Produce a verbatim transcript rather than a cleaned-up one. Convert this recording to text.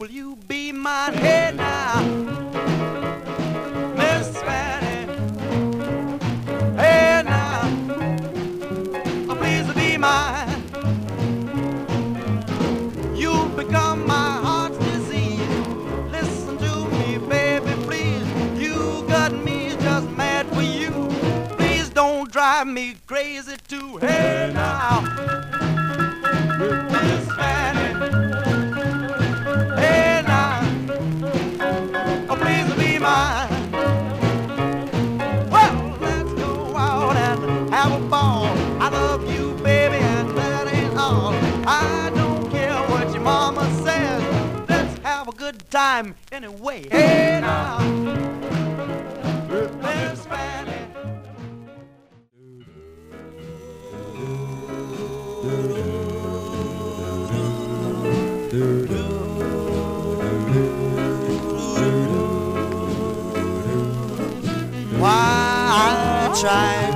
will you be mine? Hey now, Miss Fanny. Hey now, oh, please be mine. You've become my heart's disease. Listen to me, baby, please. You got me just mad for you. Please don't drive me crazy too. Hey now, Miss Fanny. Hey now, oh, please be mine. Well, let's go out and have a ball. I love you, baby, and that ain't all. I don't care what your mama says. Let's have a good time anyway. Hey now, Miss Fanny. Why I try